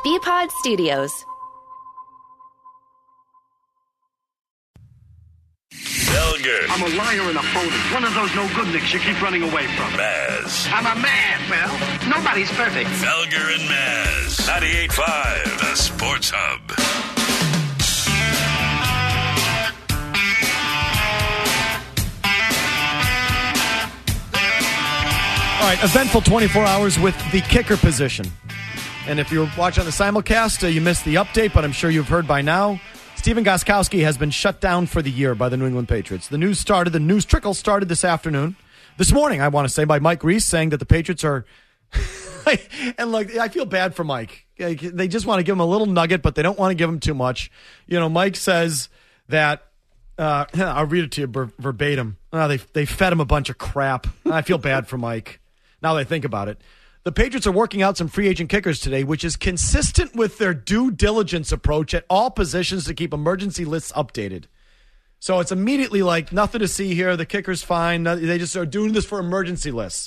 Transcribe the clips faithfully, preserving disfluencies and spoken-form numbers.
B-Pod Studios. Felger. I'm a liar and a phony. One of those no-good-nicks you keep running away from. Maz. I'm a man. Well, nobody's perfect. Felger and Maz. ninety-eight point five, the Sports Hub. All right, eventful twenty-four hours with the kicker position. And if you're watching the simulcast, uh, you missed the update, but I'm sure you've heard by now. Stephen Gostkowski has been shut down for the year by the New England Patriots. The news started, the news trickle started this afternoon. This morning, I want to say, by Mike Reese saying that the Patriots are... and look, I feel bad for Mike. They just want to give him a little nugget, but they don't want to give him too much. You know, Mike says that... Uh, I'll read it to you ver- verbatim. Oh, they, they fed him a bunch of crap. I feel bad for Mike. Now that I think about it. The Patriots are working out some free agent kickers today, which is consistent with their due diligence approach at all positions to keep emergency lists updated. So it's immediately like, nothing to see here. The kicker's fine. They just are doing this for emergency lists.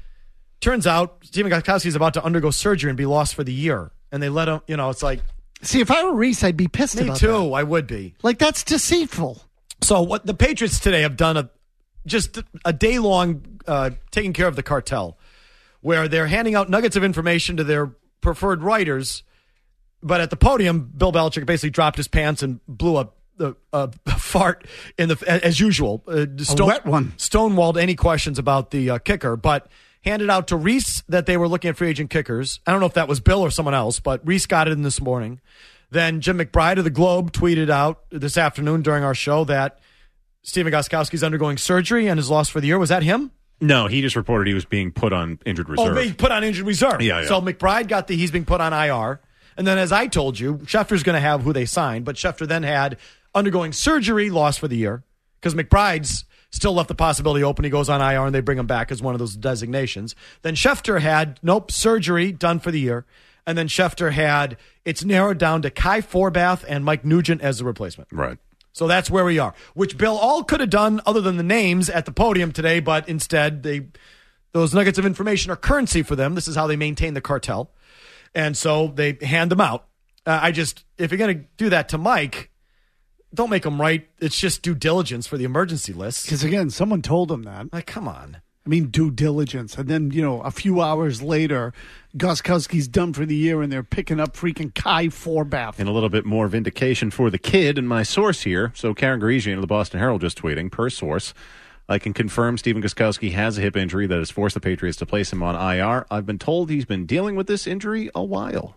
Turns out, Stephen Gostkowski is about to undergo surgery and be lost for the year. And they let him, you know, it's like... See, if I were Reese, I'd be pissed me about too, that. I would be. Like, that's deceitful. So what the Patriots today have done, a, just a day-long uh, taking care of the cartel, where they're handing out nuggets of information to their preferred writers, but at the podium, Bill Belichick basically dropped his pants and blew a, a, a fart in the as usual. Uh, stone, a wet one. Stonewalled any questions about the uh, kicker, but handed out to Reese that they were looking at free agent kickers. I don't know if that was Bill or someone else, but Reese got it in this morning. Then Jim McBride of the Globe tweeted out this afternoon during our show that Stephen Gostkowski is undergoing surgery and is lost for the year. Was that him? No, he just reported he was being put on injured reserve. Oh, he put on injured reserve. Yeah, yeah. So McBride got the, he's being put on I R. And then as I told you, Schefter's going to have who they signed, but Schefter then had undergoing surgery, lost for the year, because McBride's still left the possibility open. He goes on I R and they bring him back as one of those designations. Then Schefter had, nope, surgery, done for the year. And then Schefter had, it's narrowed down to Kai Forbath and Mike Nugent as the replacement. Right. So that's where we are, which Bill all could have done other than the names at the podium today, but instead they those nuggets of information are currency for them. This is how they maintain the cartel. And so they hand them out. Uh, I just, if you're going to do that to Mike, don't make him write. It's just due diligence for the emergency list. Because, again, someone told him that. Like, come on. I mean, due diligence. And then, you know, a few hours later, Gostkowski's done for the year, and they're picking up freaking Kai Forbath. And a little bit more vindication for the kid and my source here. So Karen Garigian of the Boston Herald just tweeting, per source, I can confirm Stephen Gostkowski has a hip injury that has forced the Patriots to place him on I R. I've been told he's been dealing with this injury a while.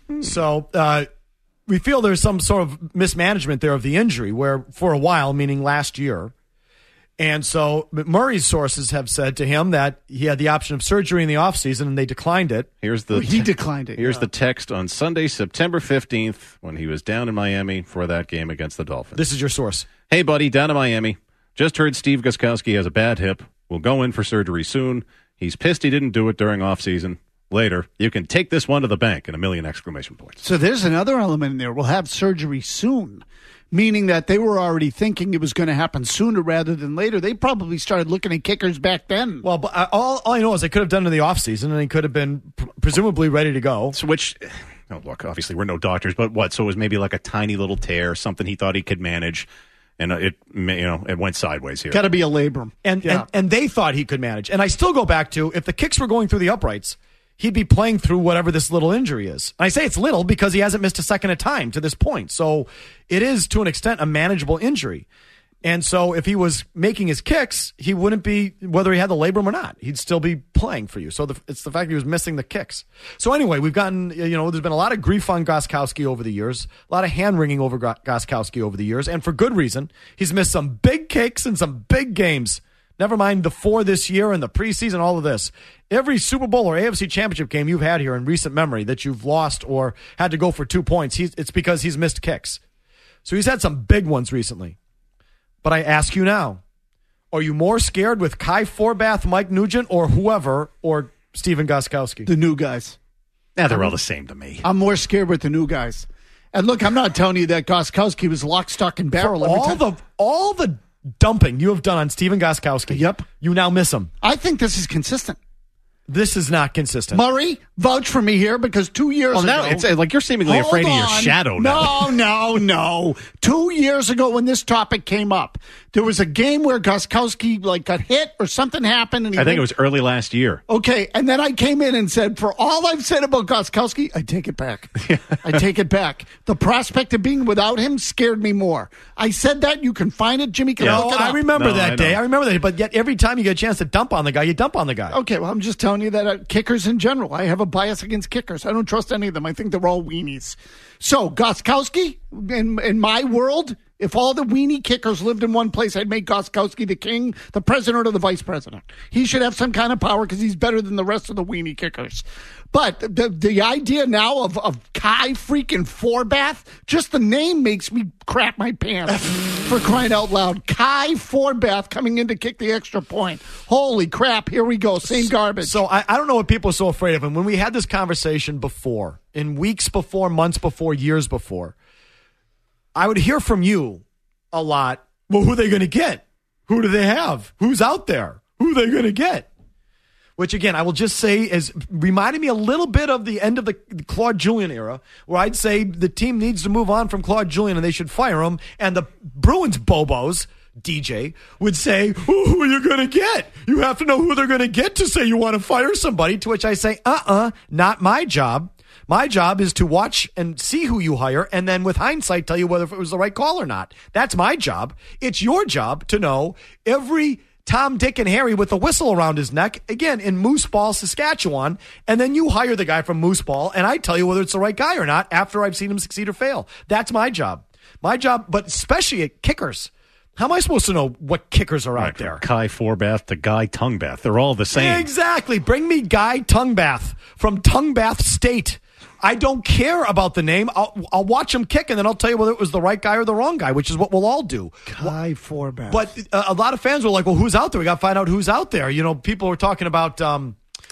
So uh, we feel there's some sort of mismanagement there of the injury, where for a while, meaning last year, and so McMurray's sources have said to him that he had the option of surgery in the offseason, and they declined it. Here's the well, he declined it. Here's yeah. the text on Sunday, September fifteenth, when he was down in Miami for that game against the Dolphins. This is your source. Hey, buddy, down in Miami. Just heard Steve Gostkowski has a bad hip. Will go in for surgery soon. He's pissed he didn't do it during offseason. Later, you can take this one to the bank, and a million exclamation points. So there's another element in there. We'll have surgery soon. Meaning that they were already thinking it was going to happen sooner rather than later. They probably started looking at kickers back then. Well, but I, all, all I know is they could have done it in the offseason, and they could have been pr- presumably ready to go. So which, oh, look, obviously we're no doctors, but what? So it was maybe like a tiny little tear, something he thought he could manage, and it, you know, it went sideways here. Got to be a labrum. And, yeah. and and they thought he could manage. And I still go back to, if the kicks were going through the uprights, he'd be playing through whatever this little injury is. And I say it's little because he hasn't missed a second of time to this point. So it is, to an extent, a manageable injury. And so if he was making his kicks, he wouldn't be, whether he had the labrum or not, he'd still be playing for you. So the, it's the fact that he was missing the kicks. So anyway, we've gotten, you know, there's been a lot of grief on Gostkowski over the years, a lot of hand-wringing over Gostkowski over the years, and for good reason. He's missed some big kicks and some big games. Never mind the four this year and the preseason, all of this. Every Super Bowl or A F C Championship game you've had here in recent memory that you've lost or had to go for two points, he's, it's because he's missed kicks. So he's had some big ones recently. But I ask you now, are you more scared with Kai Forbath, Mike Nugent, or whoever, or Stephen Gostkowski? The new guys. Yeah, they're all the same to me. I'm more scared with the new guys. And look, I'm not telling you that Gostkowski was lock, stock, and barrel. For all the all the dumping you have done on Stephen Gostkowski, yep, you now miss him. I think this is consistent. This is not consistent. Murray, vouch for me here because two years Well, ago. now it's uh, like you're seemingly Hold afraid of your on. shadow now. No, no, no. Two years ago when this topic came up, there was a game where Gostkowski like got hit or something happened. And he I think went- it was early last year. Okay, and then I came in and said, for all I've said about Gostkowski, I take it back. I take it back. The prospect of being without him scared me more. I said that. You can find it. Jimmy can Yeah. look No, it up. I remember No, that I day. know. I remember that. But yet, every time you get a chance to dump on the guy, you dump on the guy. Okay, well, I'm just telling you that uh, kickers in general, I have a bias against kickers. I don't trust any of them. I think they're all weenies. So, Gostkowski, in, in my world, if all the weenie kickers lived in one place, I'd make Gostkowski the king, the president, or the vice president. He should have some kind of power because he's better than the rest of the weenie kickers. But the the idea now of, of Kai freaking Forbath, just the name makes me crap my pants for crying out loud. Kai Forbath coming in to kick the extra point. Holy crap, here we go. Same garbage. So I, I don't know what people are so afraid of. And when we had this conversation before, in weeks before, months before, years before, I would hear from you a lot, well, who are they going to get? Who do they have? Who's out there? Who are they going to get? Which, again, I will just say is reminding me a little bit of the end of the Claude Julien era, where I'd say the team needs to move on from Claude Julien and they should fire him. And the Bruins Bobos, D J, would say, well, who are you going to get? You have to know who they're going to get to say you want to fire somebody, to which I say, uh-uh, not my job. My job is to watch and see who you hire and then with hindsight tell you whether it was the right call or not. That's my job. It's your job to know every Tom, Dick, and Harry with a whistle around his neck, again, in Moose Ball, Saskatchewan, and then you hire the guy from Moose Ball, and I tell you whether it's the right guy or not after I've seen him succeed or fail. That's my job. My job, but especially at kickers. How am I supposed to know what kickers are Right, out there? from Kai Forbath to Guy Tungbath. They're all the same. Exactly. Bring me Guy Tungbath from Tungbath State. I don't care about the name. I'll, I'll watch him kick, and then I'll tell you whether it was the right guy or the wrong guy, which is what we'll all do. Kai Forbath. But uh, a lot of fans were like, well, who's out there? We got to find out who's out there. You know, people were talking about um,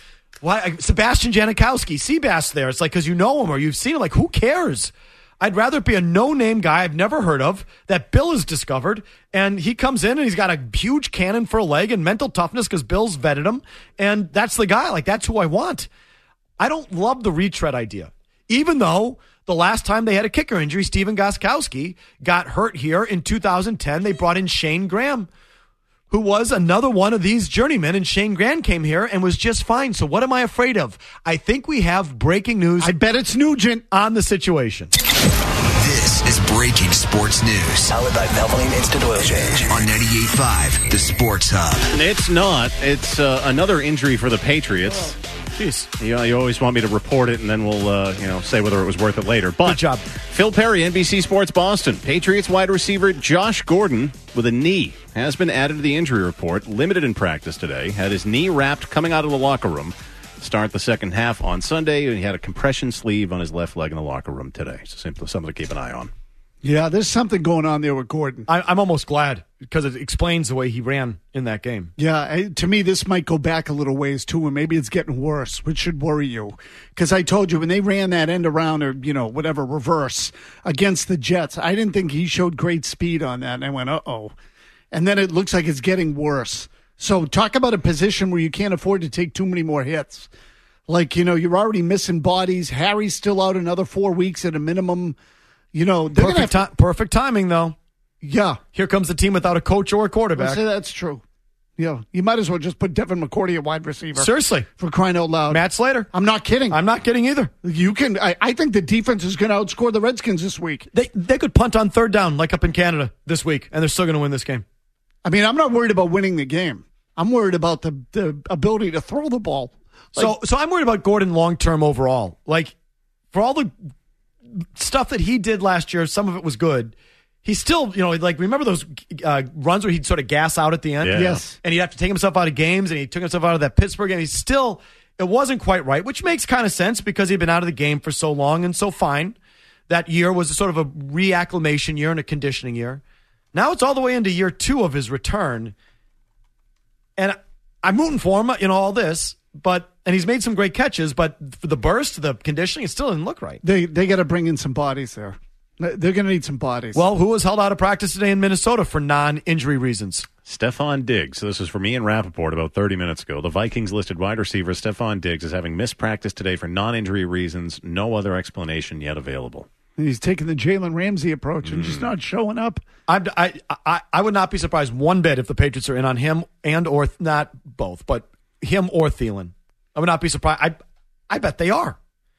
why, Sebastian Janikowski, Seabass there. It's like, because you know him or you've seen him. Like, who cares? I'd rather it be a no-name guy I've never heard of that Bill has discovered, and he comes in and he's got a huge cannon for a leg and mental toughness because Bill's vetted him, and that's the guy. Like, that's who I want. I don't love the retread idea. Even though the last time they had a kicker injury, Stephen Gostkowski got hurt here in two thousand ten. They brought in Shane Graham, who was another one of these journeymen, and Shane Graham came here and was just fine. So what am I afraid of? I think we have breaking news I bet it's Nugent. on the situation. This is Breaking Sports News. Powered by Valvoline Instant Oil Change. On ninety-eight point five, the Sports Hub. It's not. It's uh, another injury for the Patriots. Jeez. You, you always want me to report it, and then we'll uh, you know say whether it was worth it later. But Good job. Phil Perry, N B C Sports Boston. Patriots wide receiver Josh Gordon with a knee has been added to the injury report. Limited in practice today. Had his knee wrapped coming out of the locker room. Start the second half on Sunday, and he had a compression sleeve on his left leg in the locker room today. So simply something to keep an eye on. Yeah, there's something going on there with Gordon. I, I'm almost glad because it explains the way he ran in that game. Yeah, I, to me, this might go back a little ways, too, and maybe it's getting worse, which should worry you. Because I told you, when they ran that end around or, you know, whatever, reverse against the Jets, I didn't think he showed great speed on that, and I went, uh-oh. And then it looks like it's getting worse. So talk about a position where you can't afford to take too many more hits. Like, you know, you're already missing bodies. Harry's still out another four weeks at a minimum. You know, they're going to Perfect, have to, ti- perfect timing, though. yeah. Here comes the team without a coach or a I'll quarterback. say that's true. Yeah, you might as well just put Devin McCourty at wide receiver. Seriously. For crying out loud. Matt Slater. I'm not kidding. I'm not kidding either. You can. I, I think the defense is going to outscore the Redskins this week. They they could punt on third down like up in Canada this week, and they're still going to win this game. I mean, I'm not worried about winning the game. I'm worried about the, the ability to throw the ball. So so I'm worried about Gordon long term overall. Like, for all the stuff that he did last year, some of it was good. He still, you know, like, remember those uh, runs where he'd sort of gas out at the end? Yeah. Yes. And he'd have to take himself out of games, and he took himself out of that Pittsburgh game. He's still, it wasn't quite right, which makes kind of sense because he'd been out of the game for so long and so fine. That year was sort of a reacclimation year and a conditioning year. Now it's all the way into year two of his return. And I'm rooting for him, you know, all this, but, and he's made some great catches, but for the burst, the conditioning, it still didn't look right. They they got to bring in some bodies there. They're going to need some bodies. Well, who was held out of practice today in Minnesota for non-injury reasons? Stephon Diggs. So this was from Ian Rappaport about thirty minutes ago. The Vikings listed wide receiver Stephon Diggs as having missed practice today for non-injury reasons. No other explanation yet available. He's taking the Jalen Ramsey approach and mm. just not showing up. I'm, I, I I would not be surprised one bit if the Patriots are in on him and or not both, but him or Thielen. I would not be surprised. I I bet they are.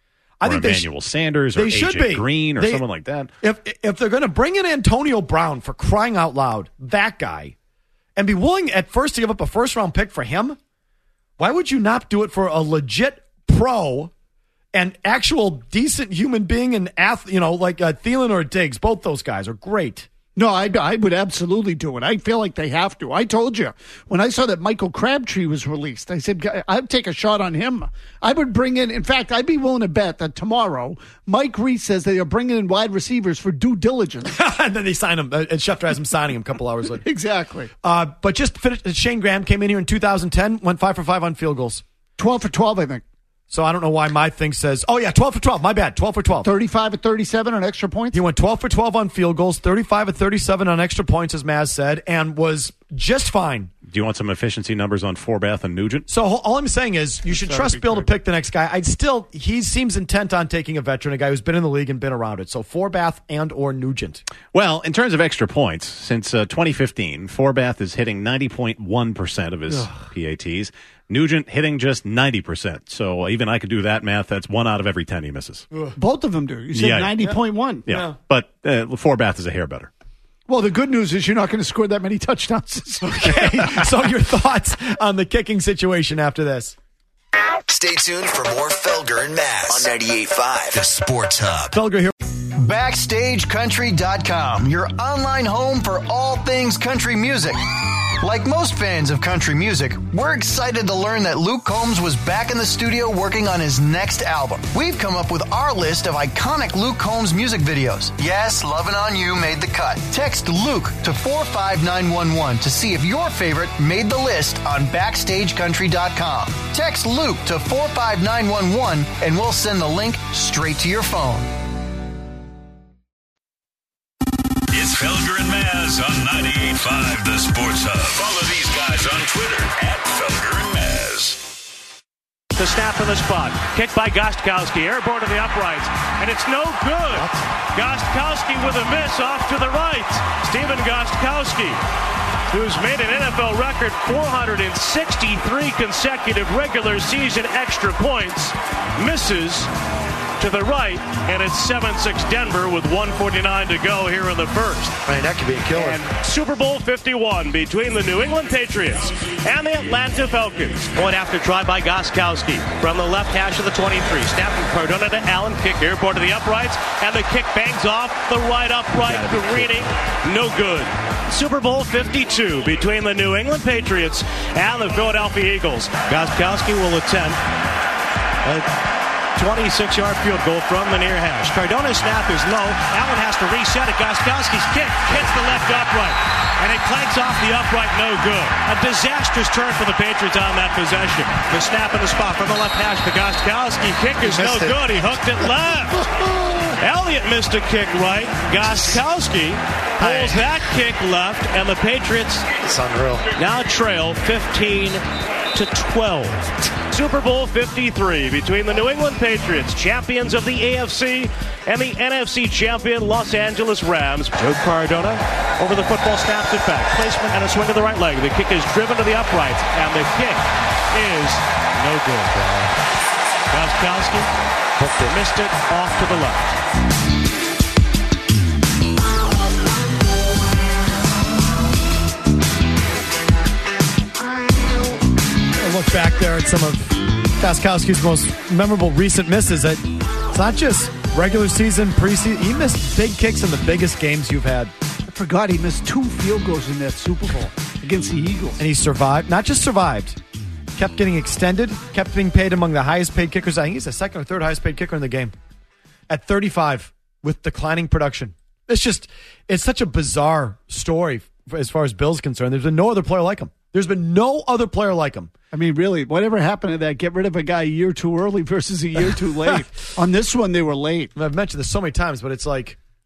I or think Emmanuel they sh- Sanders or they A J should be. Green or they, someone like that. If if they're going to bring in Antonio Brown, for crying out loud, that guy, and be willing at first to give up a first round pick for him, why would you not do it for a legit pro and actual decent human being and ath- you know like uh, Thielen or Diggs? Both those guys are great. No, I, I would absolutely do it. I feel like they have to. I told you, when I saw that Michael Crabtree was released, I said, I'd take a shot on him. I would bring in, in fact, I'd be willing to bet that tomorrow, Mike Reese says they are bringing in wide receivers for due diligence. And then they sign him, and Schefter has him signing him a couple hours later. Exactly. Uh, but just finished, Shane Graham came in here in two thousand ten, went five for five on field goals. twelve for twelve, I think. So I don't know why my thing says, oh, yeah, twelve for twelve. My bad, twelve for twelve. thirty-five at thirty-seven on extra points? He went twelve for twelve on field goals, thirty-five at thirty-seven on extra points, as Maz said, and was just fine. Do you want some efficiency numbers on Forbath and Nugent? So all I'm saying is you should trust Bill to pick the next guy. I'd still, he seems intent on taking a veteran, a guy who's been in the league and been around it. So Forbath and or Nugent. Well, in terms of extra points, since uh, twenty fifteen, Forbath is hitting ninety point one percent of his Ugh. P A Ts. Nugent hitting just ninety percent. So even I could do that math. That's one out of every ten he misses. Ugh. Both of them do. You said yeah. ninety point one. Yeah. yeah. But uh, Forbath is a hair better. Well, the good news is you're not going to score that many touchdowns. Okay. So your thoughts on the kicking situation after this? Stay tuned for more Felger and Maz on ninety-eight point five, the Sports Hub. Felger here. Backstage Country dot com, your online home for all things country music. Like most fans of country music, we're excited to learn that Luke Combs was back in the studio working on his next album. We've come up with our list of iconic Luke Combs music videos. Yes, Lovin' On You made the cut. Text Luke to four five nine one one to see if your favorite made the list on Backstage Country dot com. Text Luke to four five nine one one and we'll send the link straight to your phone. It's Felger and Maz on ninety-eight point five, the Sports Hub. Follow these guys on Twitter at Felger and Maz. The snap in the spot. Kick by Gostkowski. Airborne to the uprights. And it's no good. What? Gostkowski with a miss off to the right. Stephen Gostkowski, who's made an N F L record four hundred sixty-three consecutive regular season extra points, misses to the right, and it's seven six Denver with one forty-nine to go here in the first. Man, that could be a killer. And Super Bowl fifty-one between the New England Patriots and the Atlanta Falcons. Point after try by Gostkowski from the left hash of the twenty-three. Snap from Cardona to Allen. Kick airborne to the uprights, and the kick bangs off the right upright. Greening, no good. Super Bowl fifty-two between the New England Patriots and the Philadelphia Eagles. Gostkowski will attempt a twenty-six yard field goal from the near hash. Cardona's snap is low. Allen has to reset it. Gostkowski's kick hits the left upright, and it clanks off the upright, no good. A disastrous turn for the Patriots on that possession. The snap in the spot from the left hash to Gostkowski. Kick is no it. good. He hooked it left. Elliott missed a kick right. Gostkowski pulls that kick left, and the Patriots it's unreal. now trail fifteen to twelve. Super Bowl fifty-three between the New England Patriots, champions of the A F C, and the N F C champion Los Angeles Rams. Joe Cardona over the football, snaps it back. Placement and a swing to the right leg. The kick is driven to the uprights, and the kick is no good. Gostkowski missed it off to the left. Look back there at some of Gostkowski's most memorable recent misses. It's not just regular season, preseason. He missed big kicks in the biggest games you've had. I forgot he missed two field goals in that Super Bowl against the Eagles. And he survived. Not just survived. Kept getting extended. Kept being paid among the highest paid kickers. I think he's the second or third highest paid kicker in the game. At thirty-five with declining production. It's just, it's such a bizarre story as far as Bill's concerned. There's been no other player like him. There's been no other player like him. I mean, really, whatever happened to that, get rid of a guy a year too early versus a year too late. On this one, they were late. I've mentioned this so many times, but it's like,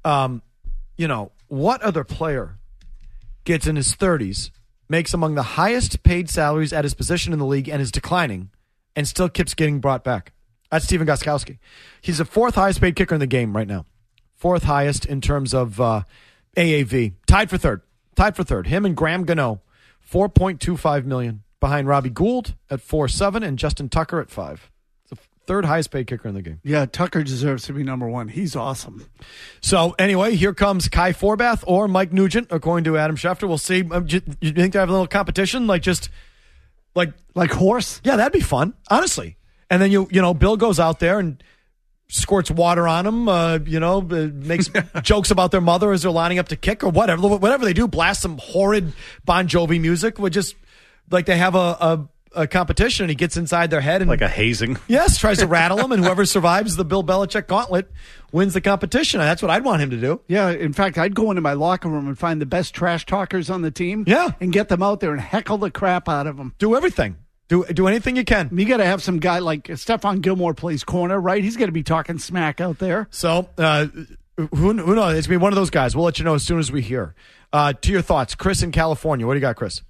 Um, you know, what other player gets in his thirties, makes among the highest paid salaries at his position in the league and is declining and still keeps getting brought back? That's Stephen Gostkowski. He's the fourth highest paid kicker in the game right now. Fourth highest in terms of uh, A A V. Tied for third. Tied for third. Him and Graham Gano, four point two five million dollars. Behind Robbie Gould at four point seven and Justin Tucker at five. It's the third highest paid kicker in the game. Yeah, Tucker deserves to be number one. He's awesome. So anyway, here comes Kai Forbath or Mike Nugent, according to Adam Schefter. We'll see. Um, do you think they have a little competition? Like just like like horse? Yeah, that'd be fun, honestly. And then you you know Bill goes out there and squirts water on them. Uh, you know, uh, makes jokes about their mother as they're lining up to kick or whatever. Whatever they do, blast some horrid Bon Jovi music. Would just like they have a, a, a competition and he gets inside their head and like a hazing. Yes, tries to rattle them, and whoever survives the Bill Belichick gauntlet wins the competition. That's what I'd want him to do. Yeah, in fact, I'd go into my locker room and find the best trash talkers on the team. Yeah, and get them out there and heckle the crap out of them. Do everything. Do do anything you can. You got to have some guy like Stephon Gilmore plays corner, right? He's got to be talking smack out there. So uh, who who knows? It's gonna be one of those guys. We'll let you know as soon as we hear. Uh, to your thoughts, Chris in California. What do you got, Chris?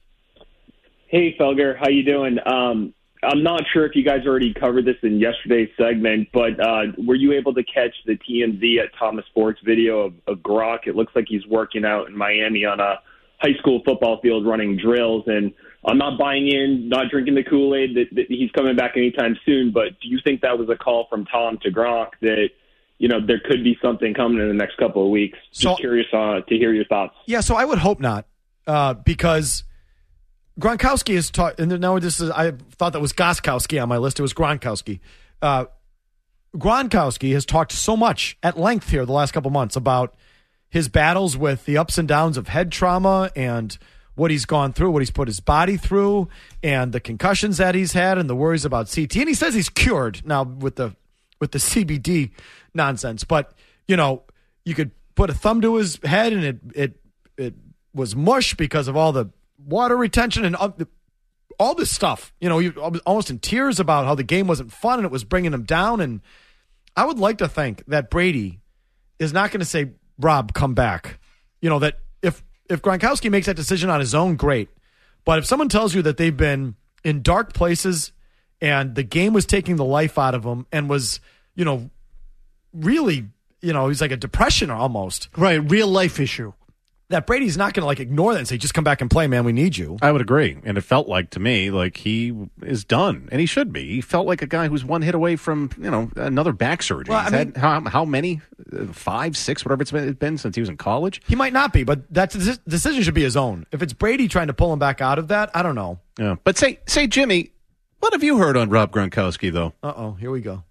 Hey, Felger, how you doing? Um, I'm not sure if you guys already covered this in yesterday's segment, but uh, were you able to catch the T M Z at Thomas Sports video of, of Gronk? It looks like he's working out in Miami on a high school football field running drills, and I'm not buying in, not drinking the Kool-Aid that, that he's coming back anytime soon, but do you think that was a call from Tom to Gronk that, you know, there could be something coming in the next couple of weeks? Just so, curious uh, to hear your thoughts. Yeah, so I would hope not, uh, because Gronkowski is taught, and now this is, I thought that was Gostkowski on my list. It was Gronkowski. Uh, Gronkowski has talked so much at length here the last couple months about his battles with the ups and downs of head trauma and what he's gone through, what he's put his body through, and the concussions that he's had and the worries about C T. And he says he's cured now with the with the C B D nonsense. But, you know, you could put a thumb to his head and it it it was mush because of all the water retention and all this stuff. You know, he was almost in tears about how the game wasn't fun and it was bringing him down. And I would like to think that Brady is not going to say, Rob, come back. You know, that if if Gronkowski makes that decision on his own, great. But if someone tells you that they've been in dark places and the game was taking the life out of him and was, you know, really, you know, he's like a depression almost. Right, real life issue. That Brady's not going to like ignore that and say, just come back and play, man. We need you. I would agree. And it felt like to me like he is done. And he should be. He felt like a guy who's one hit away from, you know, another back surgery. Well, He's I mean, had how, how many? Five, six, whatever it's been, it's been since he was in college? He might not be, but that decision should be his own. If it's Brady trying to pull him back out of that, I don't know. Yeah. But say, say Jimmy, what have you heard on Rob Gronkowski, though? Uh-oh, here we go.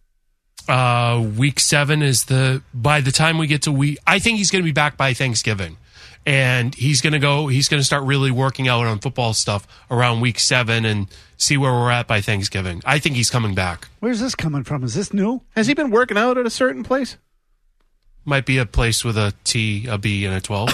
Uh, week seven is the, by the time we get to week, I think he's going to be back by Thanksgiving. And he's going to go, he's going to start really working out on football stuff around week seven and see where we're at by Thanksgiving. I think he's coming back. Where's this coming from? Is this new? Has he been working out at a certain place? Might be a place with a T, a B, and a twelve.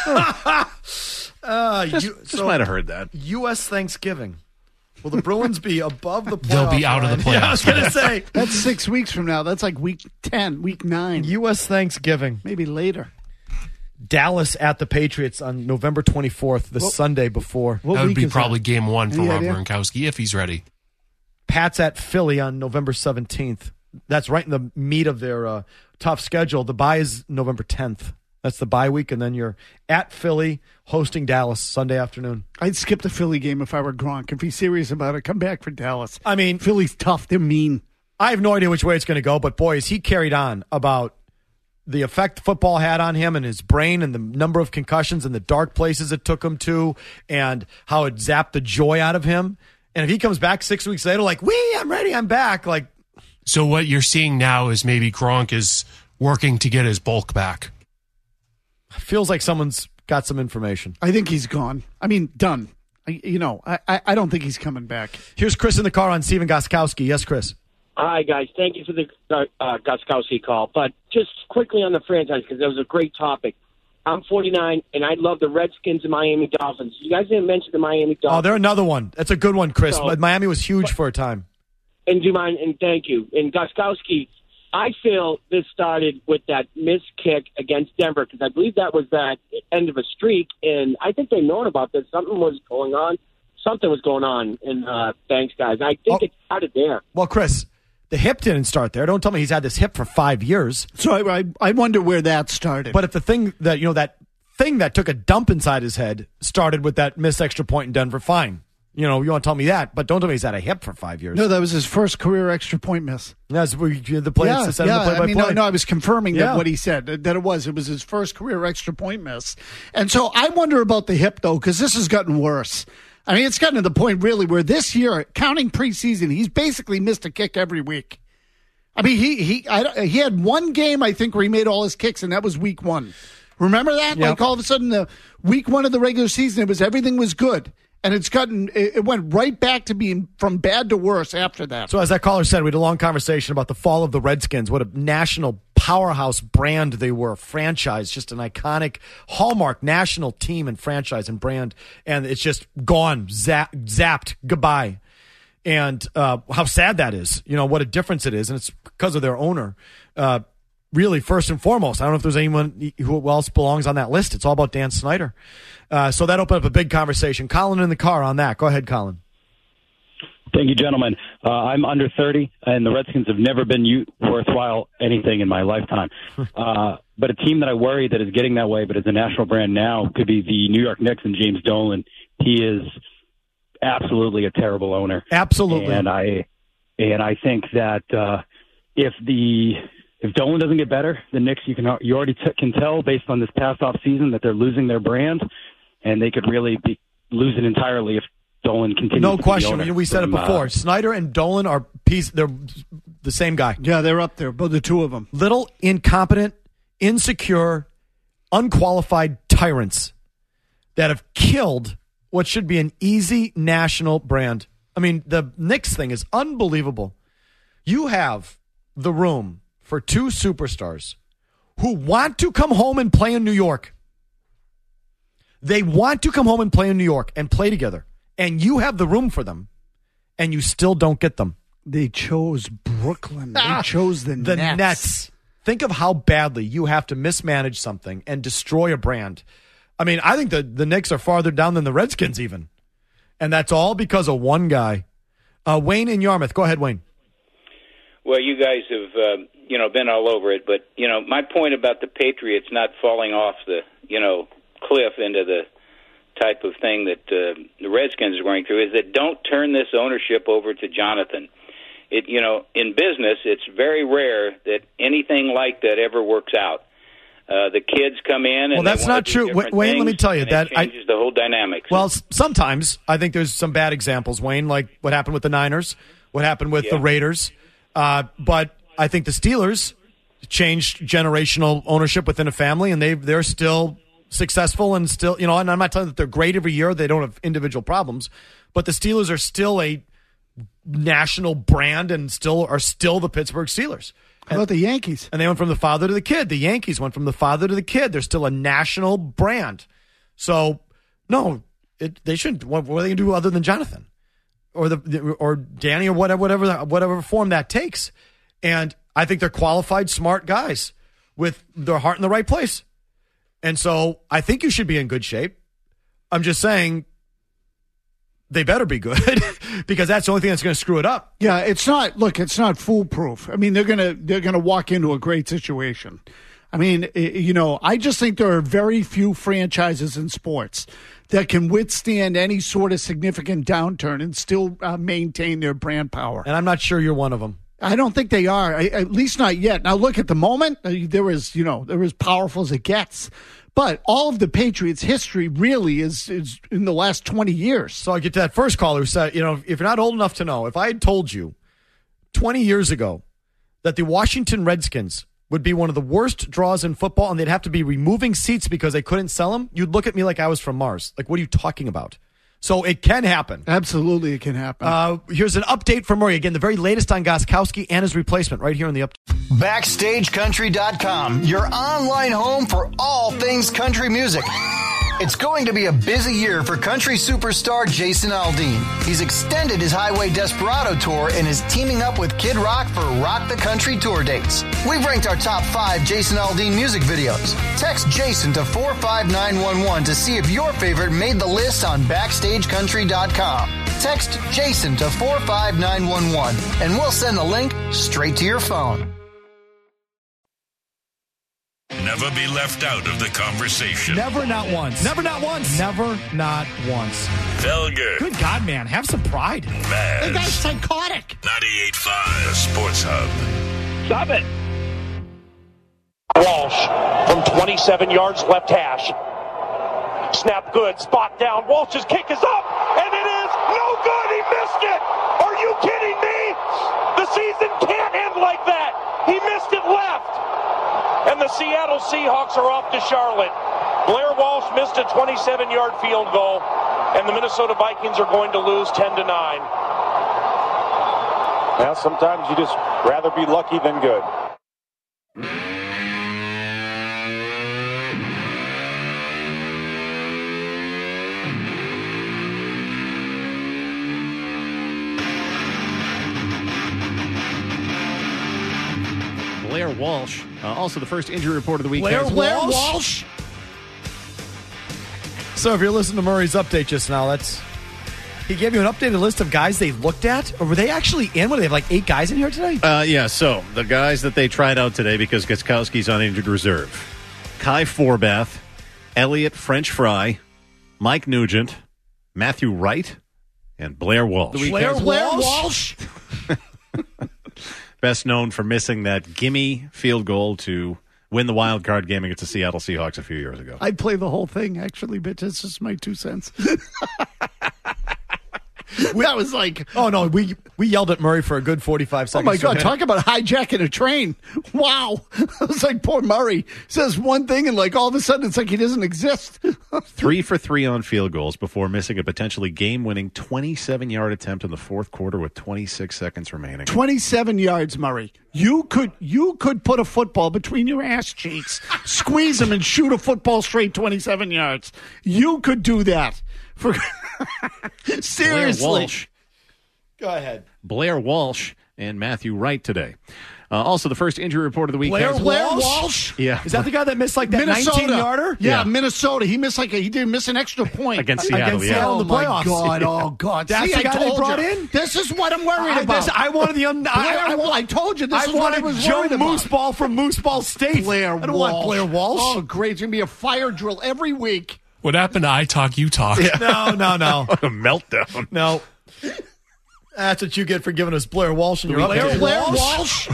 uh, just you, just so might have heard that. U S Thanksgiving. Will the Bruins be above the playoff They'll be out line? of the playoffs. Yeah, I was going to say. That's six weeks from now. That's like week ten, week nine. U S Thanksgiving. Maybe later. Dallas at the Patriots on November twenty-fourth, the what, Sunday before. That would be probably that? game one for Any Rob idea? Gronkowski if he's ready. Pats at Philly on November seventeenth. That's right in the meat of their uh, tough schedule. The bye is November tenth. That's the bye week, and then you're at Philly hosting Dallas Sunday afternoon. I'd skip the Philly game if I were Gronk. If he's serious about it, come back for Dallas. I mean, Philly's tough. They're mean. I have no idea which way it's going to go, but boy, is he carried on about the effect football had on him and his brain and the number of concussions and the dark places it took him to and how it zapped the joy out of him. And if he comes back six weeks later, like, wee, I'm ready, I'm back. Like, so what you're seeing now is maybe Gronk is working to get his bulk back. Feels like someone's got some information. I think he's gone. I mean, done. I, you know, I, I don't think he's coming back. Here's Chris in the car on Stephen Gostkowski. Yes, Chris. Hi, guys. Thank you for the uh, Gostkowski call. But just quickly on the franchise, because that was a great topic. I'm forty-nine, and I love the Redskins and Miami Dolphins. You guys didn't mention the Miami Dolphins. Oh, they're another one. That's a good one, Chris. So, Miami was huge but, for a time. And do you mind? And thank you. And Gostkowski, I feel this started with that missed kick against Denver because I believe that was that end of a streak, and I think they've known about this. Something was going on. Something was going on in uh, Banks, guys. I think oh. it started there. Well, Chris, the hip didn't start there. Don't tell me he's had this hip for five years. So I, I, I wonder where that started. But if the thing that, you know, that thing that took a dump inside his head started with that missed extra point in Denver, fine. You know, you want to tell me that, but don't tell me he's had a hip for five years. No, that was his first career extra point miss. That's the play. Yeah, the yeah. The play I mean, no, play. no, I was confirming yeah. that what he said, that it was. It was his first career extra point miss. And so I wonder about the hip, though, because this has gotten worse. I mean, it's gotten to the point, really, where this year, counting preseason, he's basically missed a kick every week. I mean, he he I, he had one game, I think, where he made all his kicks, and that was week one. Remember that? Yep. Like, all of a sudden, the week one of the regular season, it was everything was good. And it's gotten, it went right back to being from bad to worse after that. So as that caller said, we had a long conversation about the fall of the Redskins, what a national powerhouse brand they were, franchise, just an iconic hallmark national team and franchise and brand. And it's just gone, zap, zapped, goodbye. And uh, how sad that is, you know, what a difference it is. And it's because of their owner. Uh, really, first and foremost, I don't know if there's anyone who else belongs on that list. It's all about Dan Snyder. Uh, so that opened up a big conversation. Colin in the car on that. Go ahead, Colin. Thank you, gentlemen. Uh, I'm under thirty, and the Redskins have never been u- worthwhile anything in my lifetime. uh, but a team that I worry that is getting that way, but is a national brand now, could be the New York Knicks and James Dolan. He is absolutely a terrible owner. Absolutely. And I and I think that uh, if the if Dolan doesn't get better, the Knicks, you can you already t- can tell based on this past off season that they're losing their brand, and they could really be lose it entirely if Dolan continues. No to question. Be the owner we said from, it before. Uh, Snyder and Dolan are piece. They're the same guy. Yeah, they're up there. Both the two of them. Little, incompetent, insecure, unqualified tyrants that have killed what should be an easy national brand. I mean, the Knicks thing is unbelievable. You have the room for two superstars who want to come home and play in New York. They want to come home and play in New York and play together. And you have the room for them, and you still don't get them. They chose Brooklyn. They chose the, the Nets. Nets. Think of how badly you have to mismanage something and destroy a brand. I mean, I think the, the Knicks are farther down than the Redskins even. And that's all because of one guy. Uh, Wayne in Yarmouth. Go ahead, Wayne. Well, you guys have, uh, you know, been all over it. But, you know, my point about the Patriots not falling off the, you know, cliff into the type of thing that uh, the Redskins are going through is that don't turn this ownership over to Jonathan. It, you know, in business, it's very rare that anything like that ever works out. Uh, the kids come in, and well, that's they not true. Wayne, Wayne, let me tell you and that it changes I, the whole dynamics. Well, sometimes I think there's some bad examples, Wayne, like what happened with the Niners, what happened with yeah. the Raiders. Uh, but I think the Steelers changed generational ownership within a family, and they they're still successful and still, you know. And I'm not telling you that they're great every year; they don't have individual problems, but the Steelers are still a national brand and still are still the Pittsburgh Steelers. How about the Yankees? And they went from the father to the kid. The Yankees went from the father to the kid. They're still a national brand. So, no, it, they shouldn't. What, what are they going to do other than Jonathan or the or Danny or whatever, whatever, whatever form that takes? And I think they're qualified, smart guys with their heart in the right place. And so I think you should be in good shape. I'm just saying they better be good because that's the only thing that's going to screw it up. Yeah, it's not. Look, it's not foolproof. I mean, they're gonna they're gonna walk into a great situation. I mean, you know, I just think there are very few franchises in sports that can withstand any sort of significant downturn and still uh, maintain their brand power. And I'm not sure you're one of them. I don't think they are, I, at least not yet. Now, look, at the moment, uh, there is, you know, they're as powerful as it gets. But all of the Patriots' history really is, is in the last twenty years. So I get to that first caller who said, you know, if you're not old enough to know, if I had told you twenty years ago that the Washington Redskins would be one of the worst draws in football and they'd have to be removing seats because they couldn't sell them, you'd look at me like I was from Mars. Like, what are you talking about? So it can happen. Absolutely, it can happen. Uh, here's an update from Murray. Again, the very latest on Gostkowski and his replacement right here in the update. Backstage Country dot com, your online home for all things country music. It's going to be a busy year for country superstar Jason Aldean. He's extended his Highway Desperado tour and is teaming up with Kid Rock for Rock the Country tour dates. We've ranked our top five Jason Aldean music videos. Text Jason to four five nine one one to see if your favorite made the list on backstage country dot com. Text Jason to four five nine one one and we'll send the link straight to your phone. Never be left out of the conversation. Never, not once. Never, not once. Never, not once. Felger. Good God, man. Have some pride. Maz. That guy's psychotic. ninety-eight point five, the Sports Hub. Stop it. Walsh from twenty-seven yards left hash. Snap good. Spot down. Walsh's kick is up. And it is no good. He missed it. Are you kidding me? The season can't end like that. He missed it left. And the Seattle Seahawks are off to Charlotte. Blair Walsh missed a twenty-seven-yard field goal, and the Minnesota Vikings are going to lose ten to nine. Now, sometimes you just rather be lucky than good. Blair Walsh, uh, also the first injury report of the week. Blair, has Blair Walsh. Walsh. So if you're listening to Murray's update just now, that's he gave you an updated list of guys they looked at, or were they actually in? What, do they have like eight guys in here today? Uh, yeah, so the guys that they tried out today because Gostkowski's on injured reserve. Kai Forbath, Elliot French Fry, Mike Nugent, Matthew Wright, and Blair Walsh. Blair, Blair Walsh. Best known for missing that gimme field goal to win the wild card game against the Seattle Seahawks a few years ago. I'd play the whole thing, actually, bitch. It's just my two cents. That was like, oh no, we we yelled at Murray for a good forty-five seconds. oh my God, talk about hijacking a train. Wow. It was like poor Murray says one thing and like all of a sudden it's like he doesn't exist. Three for three on field goals before missing a potentially game-winning twenty-seven-yard attempt in the fourth quarter with twenty-six seconds remaining. twenty-seven yards, Murray. You could you could put a football between your ass cheeks, squeeze them, and shoot a football straight twenty-seven yards. You could do that. For seriously. Blair Walsh. Go ahead. Blair Walsh and Matthew Wright today. Uh, also, the first injury report of the week. Blair, has Blair Walsh. Walsh? Yeah. Is that the guy that missed like that nineteen-yarder? Yeah, Yeah. Minnesota. He missed like a, he didn't miss an extra point Against Seattle, Against yeah. Seattle Oh in the my playoffs. God! Yeah. Oh God! That's See, the I guy they told brought you. in? This is what I'm worried I, about. this, I wanted the un- I, Blair, I, well, I told you this I is what I wanted was Joe worried about. Mooseball from Mooseball State. Blair I don't Walsh. want Blair Walsh. Oh, great! It's gonna be a fire drill every week. What happened to I talk, you talk? No, no, no, a meltdown. no. That's what you get for giving us Blair Walsh and your Blair, update. Blair Walsh.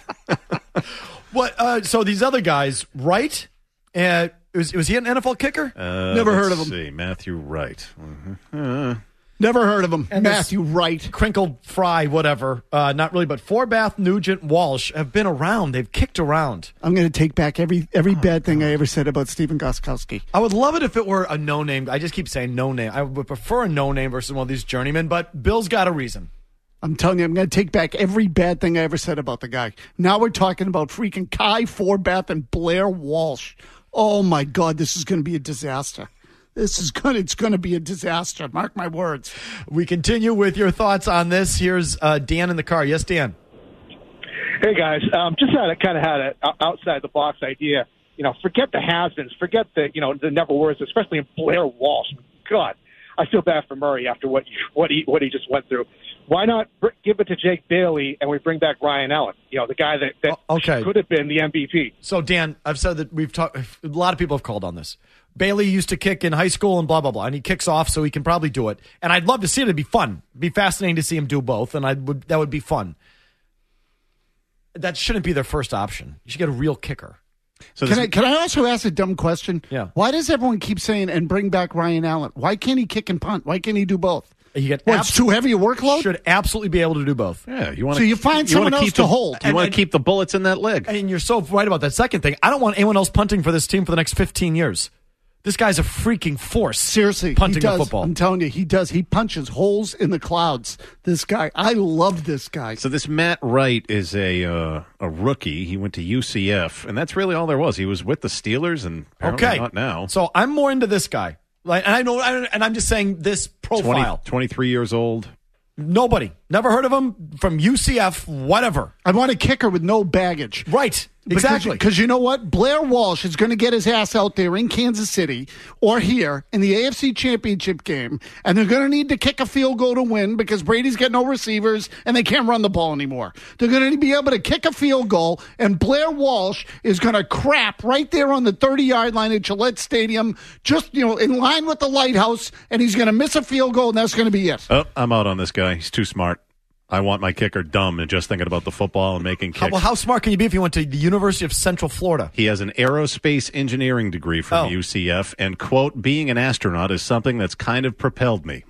What? Uh, so these other guys, Wright, uh, was was he an N F L kicker? Uh, Never heard let's of him. See, Matthew Wright. Uh-huh. Uh, Never heard of him. And Matthew Wright. Crinkle, Fry, whatever. Uh, not really, but Forbath, Nugent, Walsh have been around. They've kicked around. I'm going to take back every every bad thing I ever said about Stephen Gostkowski. I would love it if it were a no-name. I just keep saying no-name. I would prefer a no-name versus one of these journeymen, but Bill's got a reason. I'm telling you, I'm going to take back every bad thing I ever said about the guy. Now we're talking about freaking Kai Forbath and Blair Walsh. Oh my God, this is going to be a disaster. This is going. It's going to be a disaster. Mark my words. We continue with your thoughts on this. Here's uh, Dan in the car. Yes, Dan. Hey guys, um, just had a, kind of had an outside the box idea. You know, forget the has-beens, forget the you know the never words, especially in Blair Walsh. God, I feel bad for Murray after what you, what he what he just went through. Why not br- give it to Jake Bailey and we bring back Ryan Allen? You know, the guy that, that okay. could have been the M V P. So Dan, I've said that we've talked. A lot of people have called on this. Bailey used to kick in high school and blah, blah, blah. And he kicks off, so he can probably do it. And I'd love to see it. It'd be fun. It'd be fascinating to see him do both, and I would that would be fun. That shouldn't be their first option. You should get a real kicker. So can I can I also ask a dumb question? Yeah. Why does everyone keep saying and bring back Ryan Allen? Why can't he kick and punt? Why can't he do both? You get what, abs- it's too heavy a workload? Should absolutely be able to do both. Yeah, you want So you find you someone wanna else keep to the, hold. You And- want and- to keep the bullets in that leg. And you're so right about that second thing. I don't want anyone else punting for this team for the next fifteen years. This guy's a freaking force. Seriously, punting he does. the football. I'm telling you, he does. He punches holes in the clouds. This guy, I love this guy. So this Matt Wright is a uh, a rookie. He went to U C F, and that's really all there was. He was with the Steelers, and apparently Okay. not now. So I'm more into this guy. Like, and I know, and I'm just saying this profile. twenty, twenty-three years old. Nobody. Never heard of him from U C F, whatever. I want a kicker with no baggage. Right. Exactly. Because you know what? Blair Walsh is going to get his ass out there in Kansas City or here in the A F C Championship game, and they're going to need to kick a field goal to win because Brady's got no receivers and they can't run the ball anymore. They're going to be able to kick a field goal, and Blair Walsh is going to crap right there on the thirty-yard line at Gillette Stadium, just, you know, in line with the lighthouse, and he's going to miss a field goal, and that's going to be it. Oh, I'm out on this guy. He's too smart. I want my kicker dumb and just thinking about the football and making kicks. How, well, how smart can you be if you went to the University of Central Florida? He has an aerospace engineering degree from Oh. U C F, and, quote, being an astronaut is something that's kind of propelled me.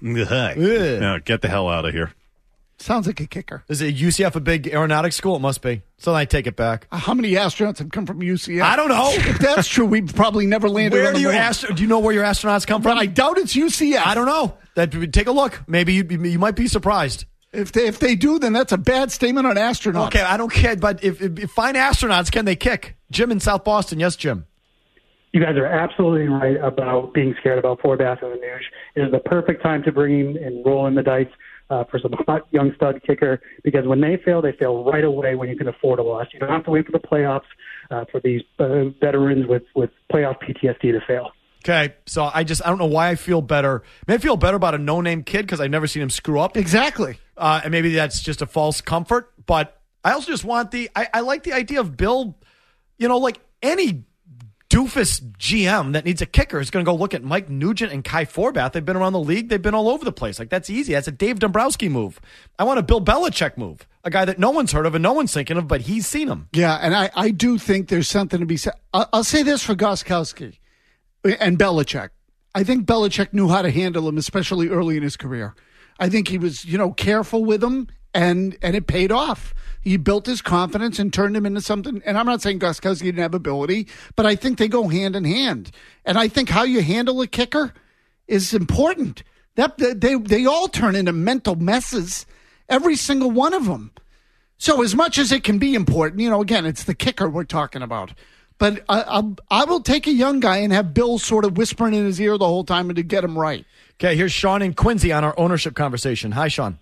No, get the hell out of here. Sounds like a kicker. Is it U C F a big aeronautics school? It must be. So I take it back. How many astronauts have come from U C F? I don't know. If that's true, we've probably never landed Where on do the your moon. astro- Do you know where your astronauts come from? But I doubt it's U C F. I don't know. That take a look. Maybe you you might be surprised. If they if they do, then that's a bad statement on astronauts. Okay, I don't care. But if, if, if fine astronauts, can they kick? Jim in South Boston. Yes, Jim. You guys are absolutely right about being scared about Forbath and Lanuge. It is the perfect time to bring in and roll in the dice uh, for some hot young stud kicker, because when they fail, they fail right away when you can afford a loss. You don't have to wait for the playoffs uh, for these uh, veterans with, with playoff P T S D to fail. Okay, so I just I don't know why I feel better. Maybe I feel better about a no-name kid because I've never seen him screw up. Exactly. Uh, and maybe that's just a false comfort. But I also just want the I, I like the idea of Bill, you know, like any doofus G M that needs a kicker is going to go look at Mike Nugent and Kai Forbath. They've been around the league. They've been all over the place. Like, that's easy. That's a Dave Dombrowski move. I want a Bill Belichick move, a guy that no one's heard of and no one's thinking of, but he's seen him. Yeah, and I, I do think there's something to be said. I'll, I'll say this for Gostkowski and Belichick. I think Belichick knew how to handle him, especially early in his career. I think he was, you know, careful with him, and and it paid off. He built his confidence and turned him into something. And I'm not saying Gostkowski didn't have ability, but I think they go hand in hand. And I think how you handle a kicker is important. That they they all turn into mental messes, every single one of them. So as much as it can be important, you know, again, it's the kicker we're talking about. But I, I, I will take a young guy and have Bill sort of whispering in his ear the whole time and to get him right. Okay, here's Sean and Quincy on our ownership conversation. Hi, Sean.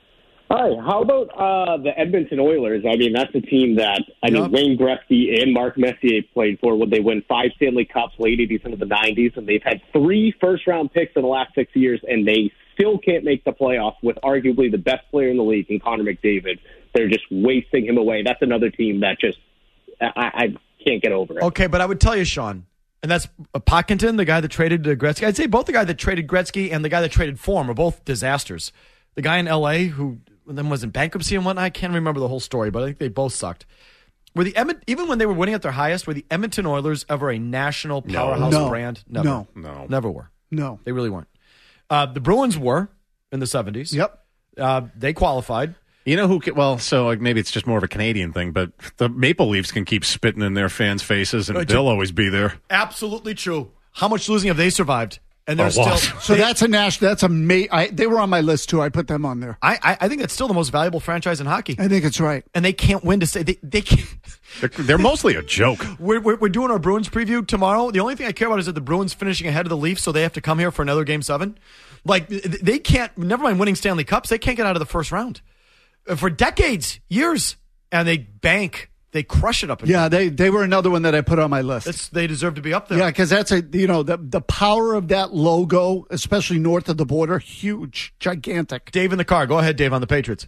Hi. How about uh, the Edmonton Oilers? I mean, that's a team that, I Yep. mean, Wayne Gretzky and Mark Messier played for when they win five Stanley Cups late eighties into the nineties, and they've had three first-round picks in the last six years, and they still can't make the playoffs with arguably the best player in the league in Connor McDavid. They're just wasting him away. That's another team that just, I, I can't get over it. Okay, but I would tell you, Sean, and that's uh, Pockenton, the guy that traded uh, Gretzky. I'd say both the guy that traded Gretzky and the guy that traded Form are both disasters. The guy in L A who then was in bankruptcy and whatnot, I can't remember the whole story, but I think they both sucked. Were the Edmont, even when they were winning at their highest, were the Edmonton Oilers ever a national powerhouse No. brand? Never. No. No. Never were. No. They really weren't. Uh, the Bruins were in the seventies. Yep. Uh, they qualified. You know who? Can, well, so like maybe it's just more of a Canadian thing, but the Maple Leafs can keep spitting in their fans' faces, and Uh, they'll always be there. Absolutely true. How much losing have they survived? And they're A still. lot. So that's a national. That's a ma- I, They were on my list too. I put them on there. I, I I think that's still the most valuable franchise in hockey. I think it's right. And they can't win to say they they can't. They're, they're mostly a joke. We're, we're we're doing our Bruins preview tomorrow. The only thing I care about is that the Bruins finishing ahead of the Leafs, so they have to come here for another Game Seven. Like they can't. Never mind winning Stanley Cups, they can't get out of the first round for decades, years, and they bank. They crush it up. In Yeah, they they were another one that I put on my list. It's, they deserve to be up there. Yeah, because that's a you know the the power of that logo, especially north of the border, huge, gigantic. Dave in the car. Go ahead, Dave, on the Patriots.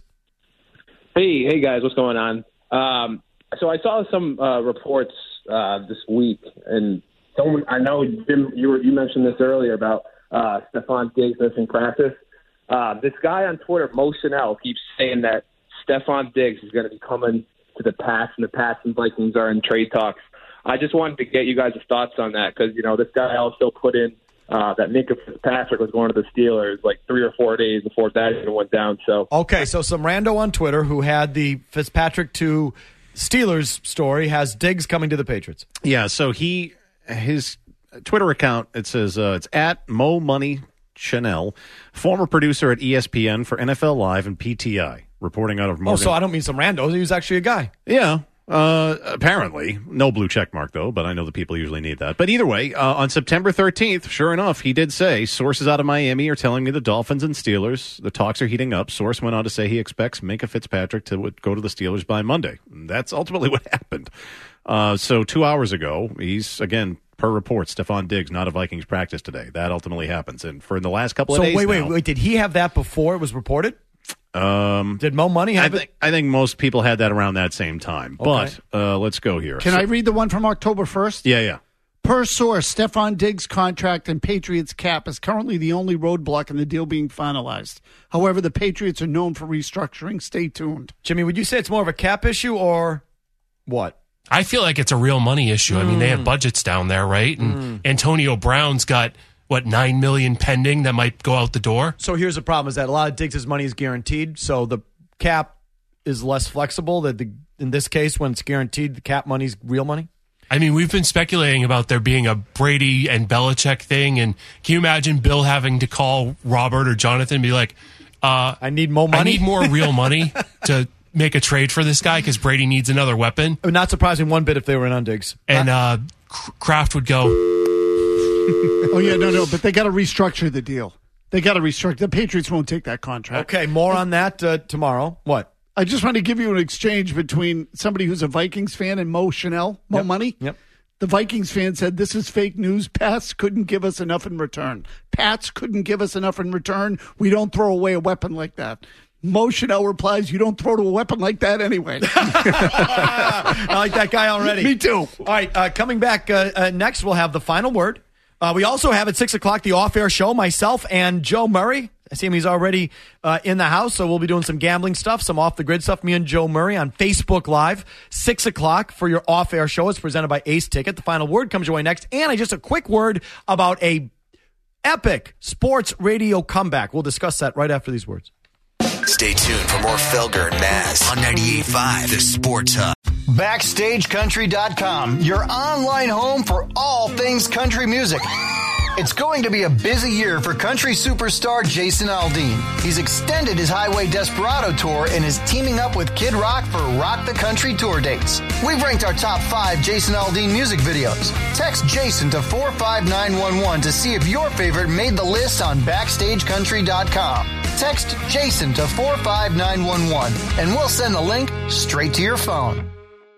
Hey, hey guys, what's going on? Um, so I saw some uh, reports uh, this week, and someone I know Jim, you were, you mentioned this earlier about uh, Stephon Diggs missing practice. Uh, this guy on Twitter, Mo Chanel, keeps saying that Stephon Diggs is going to be coming to the Pats, and the Pats and Vikings are in trade talks. I just wanted to get you guys' thoughts on that because you know this guy also put in uh, that Minka Fitzpatrick was going to the Steelers like three or four days before that even went down. So Okay, so some rando on Twitter who had the Fitzpatrick to Steelers story has Diggs coming to the Patriots. Yeah, so he his Twitter account. It says uh, it's at Mo Money Chanel, former producer at E S P N for N F L Live and P T I, reporting out of Morgan. Oh, so I don't mean some randos. He was actually a guy. Yeah. Uh, apparently. No blue check mark, though, but I know the people usually need that. But either way, uh, on September thirteenth, sure enough, he did say, sources out of Miami are telling me the Dolphins and Steelers, the talks are heating up. Source went on to say he expects Minkah Fitzpatrick to go to the Steelers by Monday. And that's ultimately what happened. Uh, so two hours ago, he's, again, per report, Stephon Diggs, not a Vikings practice today. That ultimately happens. And for the last couple of so days wait, wait, now, wait. Did he have that before it was reported? Um, Did Mo Money have I think, it? I think most people had that around that same time. Okay. But uh, let's go here. Can So- I read the one from October first? Yeah, yeah. Per source, Stephon Diggs' contract and Patriots cap is currently the only roadblock in the deal being finalized. However, the Patriots are known for restructuring. Stay tuned. Jimmy, would you say it's more of a cap issue or what? I feel like it's a real money issue. I mean, they have Mm. budgets down there, right? And Antonio Brown's got, what, nine million dollars pending that might go out the door? So here's the problem: is that a lot of Diggs' money is guaranteed, so the cap is less flexible. That the in this case, when it's guaranteed, the cap money's real money. I mean, we've been speculating about there being a Brady and Belichick thing, and can you imagine Bill having to call Robert or Jonathan and be like, uh, "I need more money. I need more real money to make a trade for this guy because Brady needs another weapon." Not surprising one bit if they were in on Diggs. And uh, Kraft would go, Oh, yeah, no, no, but they got to restructure the deal. They got to restructure. The Patriots won't take that contract. Okay, more on that uh, tomorrow. What? I just want to give you an exchange between somebody who's a Vikings fan and Mo Chanel, Mo Yep. Money. Yep. The Vikings fan said, this is fake news. Pats couldn't give us enough in return. Pats couldn't give us enough in return. We don't throw away a weapon like that. Mo Chanel replies, you don't throw to a weapon like that anyway. I like that guy already. Me too. All right, uh, coming back uh, uh, next, we'll have the final word. Uh, we also have at six o'clock the off-air show, myself and Joe Murray. I see him, he's already uh, in the house, so we'll be doing some gambling stuff, some off-the-grid stuff, me and Joe Murray on Facebook Live. six o'clock for your off-air show. It's presented by Ace Ticket. The final word comes your way next. And I just a quick word about a epic sports radio comeback. We'll discuss that right after these words. Stay tuned for more Felger and Maz on ninety-eight point five, The Sports Hub. Backstage Country dot com, your online home for all things country music. It's going to be a busy year for country superstar Jason Aldean. He's extended his Highway Desperado tour and is teaming up with Kid Rock for Rock the Country tour dates. We've ranked our top five Jason Aldean music videos. Text Jason to four five nine one one to see if your favorite made the list on Backstage Country dot com. Text Jason to four five nine one one and we'll send the link straight to your phone.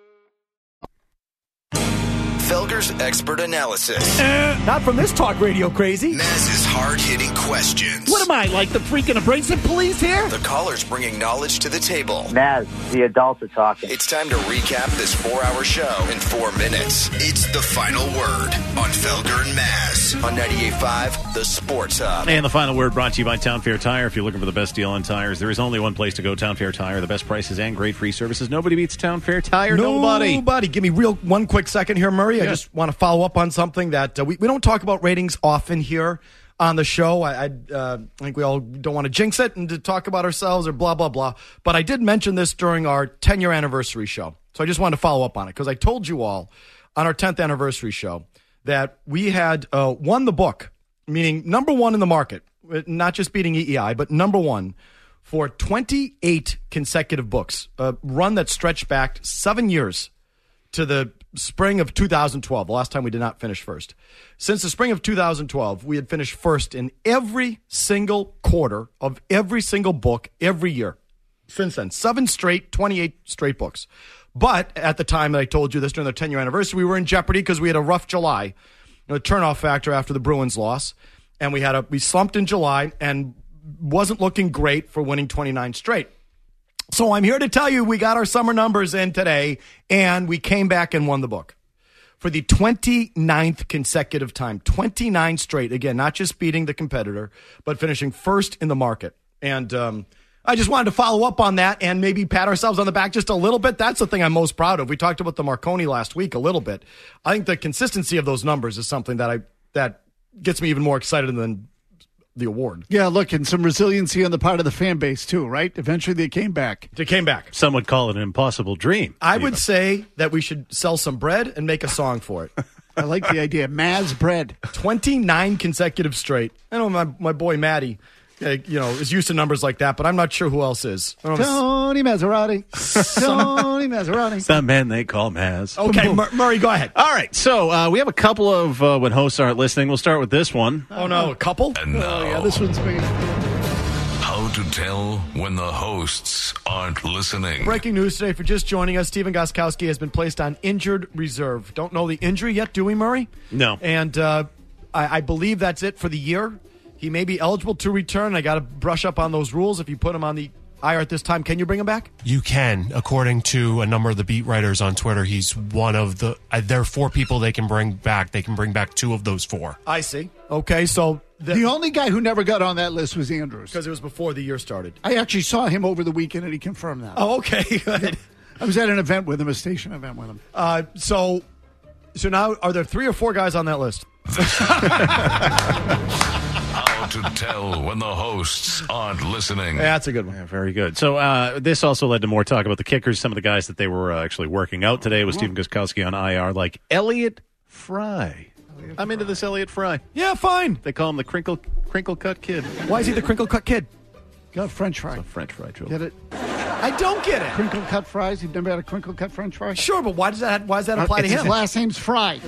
Felger's expert analysis. Uh, not from this talk radio crazy. Maz's hard-hitting questions. What am I, like the freaking abrasive police here? The callers bringing knowledge to the table. Maz, the adults are talking. It's time to recap this four-hour show in four minutes. It's the final word on Felger and Maz on ninety-eight point five, The Sports Hub. And the final word brought to you by Town Fair Tire. If you're looking for the best deal on tires, there is only one place to go, Town Fair Tire. The best prices and great free services. Nobody beats Town Fair Tire. Nobody. Nobody. Give me real one quick second here, Murray. I Yeah. just want to follow up on something that uh, we, we don't talk about ratings often here on the show. I, I uh, think we all don't want to jinx it and to talk about ourselves or blah, blah, blah. But I did mention this during our ten-year anniversary show. So I just wanted to follow up on it because I told you all on our tenth anniversary show that we had uh, won the book, meaning number one in the market, not just beating E E I, but number one for twenty-eight consecutive books, a run that stretched back seven years to the spring of two thousand twelve, the last time we did not finish first. Since the spring of two thousand twelve, we had finished first in every single quarter of every single book every year. Since then, seven straight, twenty-eight straight books. But at the time that I told you this during the ten-year anniversary, we were in jeopardy because we had a rough July, you know, a turnoff factor after the Bruins loss, and we had a we slumped in July and wasn't looking great for winning twenty-nine straight. So I'm here to tell you we got our summer numbers in today, and we came back and won the book for the twenty-ninth consecutive time. twenty-nine straight. Again, not just beating the competitor, but finishing first in the market. And um, I just wanted to follow up on that and maybe pat ourselves on the back just a little bit. That's the thing I'm most proud of. We talked about the Marconi last week a little bit. I think the consistency of those numbers is something that I that gets me even more excited than the award. Yeah, look, and some resiliency on the part of the fan base, too, right? Eventually they came back. They came back. Some would call it an impossible dream. I even. would say that we should sell some bread and make a song for it. I like the idea. Maz bread. twenty-nine consecutive straight. I know my, my boy Matty, uh, you know, is used to numbers like that, but I'm not sure who else is. I don't know. Tony Maserati. Tony Maserati. Some man they call Maz. Okay, Mur- Murray, go ahead. All right, so uh, we have a couple of uh, when hosts aren't listening. We'll start with this one. Oh, no, a couple? And now, Oh, yeah, this one's me. how to tell when the hosts aren't listening. Breaking news today for just joining us. Stephen Gostkowski has been placed on injured reserve. Don't know the injury yet, do we, Murray? No. And uh, I, I believe that's it for the year. He may be eligible to return. I got to brush up on those rules. If you put him on the I R at this time, can you bring him back? You can, according to a number of the beat writers on Twitter. He's one of the. Uh, there are four people they can bring back. They can bring back two of those four. I see. Okay, so The, the only guy who never got on that list was Andrews. Because it was before the year started. I actually saw him over the weekend, and he confirmed that. Oh, okay, good. I was at an event with him, a station event with him. Uh, so, so now, are there three or four guys on that list? How to tell when the hosts aren't listening. Yeah, that's a good one. Yeah, very good. So uh, this also led to more talk about the kickers. Some of the guys that they were uh, actually working out today with Stephen Gostkowski on I R, like Elliot Fry. I'm into this Elliot Fry. Yeah, fine. They call him the crinkle crinkle cut kid. Why is he the crinkle cut kid? Got French fry. It's a French fry joke. Get it? I don't get it. Crinkle cut fries. You've never had a crinkle cut French fry? Sure, but why does that? Why does that apply Uh, to it's him? His last name's Fry.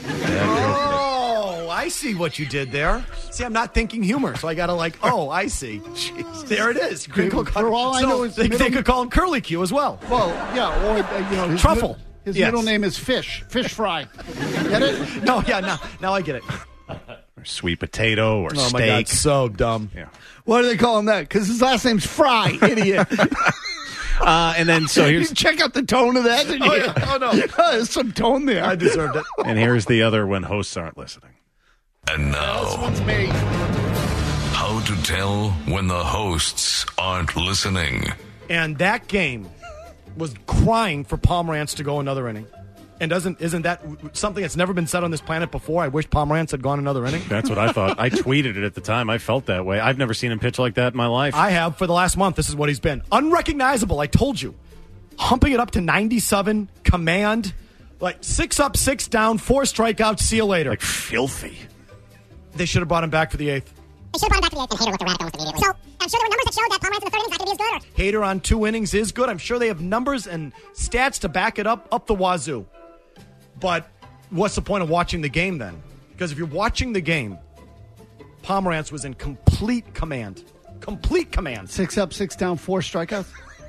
Oh, I see what you did there. See, I'm not thinking humor, so I got to like, oh, I see. Jeez. There it is. Crinkle cut. For all I So know, his they, middle- they could call him Curly Q as well. Well, yeah, or uh, you know, his Truffle. mid- his Yes. middle name is Fish. Fish Fry. Get it? No, yeah, now, now I get it. Or sweet potato or Oh steak. my God, so dumb. Yeah. Why do they call him that? Because his last name's Fry, idiot. Uh, and then so you here's check out the tone of that. Didn't Oh, you? yeah. Oh, no. There's some tone there. I deserved it. and here's the other when hosts aren't listening. And This now, one's me. how to tell when the hosts aren't listening. And that game was crying for Pomerantz to go another inning. And doesn't isn't that something that's never been said on this planet before? I wish Pomerantz had gone another inning. That's what I thought. I tweeted it at the time. I felt that way. I've never seen him pitch like that in my life. I have for the last month. This is what he's been. Unrecognizable, I told you. Humping it up to ninety-seven, command, like six up, six down, four strikeouts, see you later. like filthy. They should have brought him back for the eighth. They should have brought him back to the eighth, and Hader looked around almost immediately. So, I'm sure there were numbers that showed that Pomerantz in the third inning is not going to be as good. Or Hader on two innings is good. I'm sure they have numbers and stats to back it up, up the wazoo. But what's the point of watching the game then? Because if you're watching the game, Pomerantz was in complete command. Complete command. Six up, six down, four strikeouts.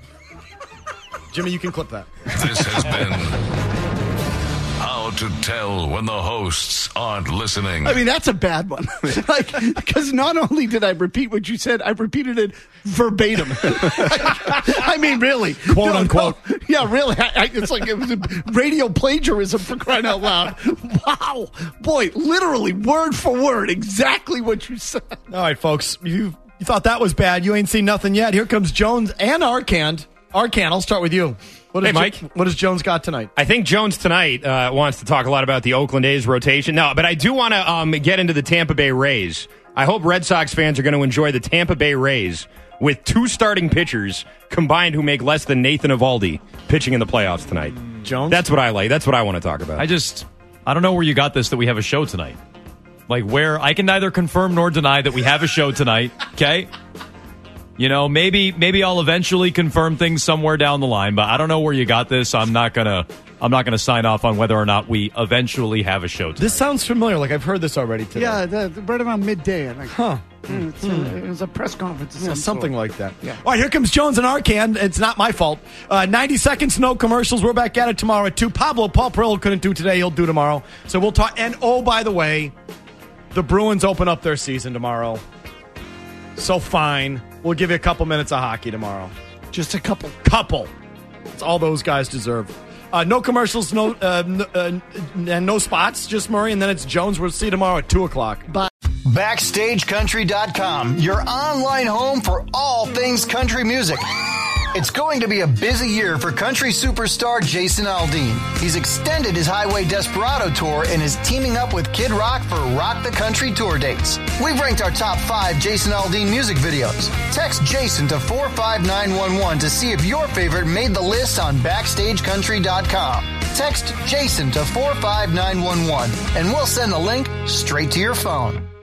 Jimmy, you can clip that. This has been How to Tell When the Hosts Aren't Listening. I mean, that's a bad one. Like, because not only did I repeat what you said, I repeated it verbatim. I mean, really, Quote, No, unquote. no. Yeah, really. I, I, it's like it was a radio plagiarism for crying out loud. Wow, boy, literally word for word, exactly what you said. All right, folks. You, you thought that was bad. You ain't seen nothing yet. Here comes Jones and Arcand. Arcand, I'll start with you. What Hey, Jo- Mike. What has Jones got tonight? I think Jones tonight uh, wants to talk a lot about the Oakland A's rotation. No, but I do want to um, get into the Tampa Bay Rays. I hope Red Sox fans are going to enjoy the Tampa Bay Rays with two starting pitchers combined who make less than Nathan Eovaldi pitching in the playoffs tonight. Jones? That's what I like. That's what I want to talk about. I just, I don't know where you got this that we have a show tonight. Like, where I can neither confirm nor deny that we have a show tonight, okay? You know, maybe maybe I'll eventually confirm things somewhere down the line, but I don't know where you got this. I'm not gonna I'm not gonna sign off on whether or not we eventually have a show tonight. This sounds familiar. Like I've heard this already today. Yeah, the, the, right around midday. I'm like, Huh. mm, it's a, it was a press conference. Of Yeah, some something sort. like that. Yeah. All right, here comes Jones and Arcand. It's not my fault. Uh, ninety seconds, no commercials. We're back at it tomorrow at two. Pablo Paul Perillo couldn't do today. He'll do tomorrow. So we'll talk. And oh, by the way, the Bruins open up their season tomorrow. So fine. We'll give you a couple minutes of hockey tomorrow. Just a couple. Couple. That's all those guys deserve. Uh, no commercials, no uh, n- uh, and no spots, just Murray, and then it's Jones. We'll see you tomorrow at two o'clock. Bye. Backstage Country dot com, your online home for all things country music. It's going to be a busy year for country superstar Jason Aldean. He's extended his Highway Desperado tour and is teaming up with Kid Rock for Rock the Country tour dates. We've ranked our top five Jason Aldean music videos. Text Jason to four five nine one one to see if your favorite made the list on backstage country dot com. Text Jason to four five nine one one and we'll send the link straight to your phone.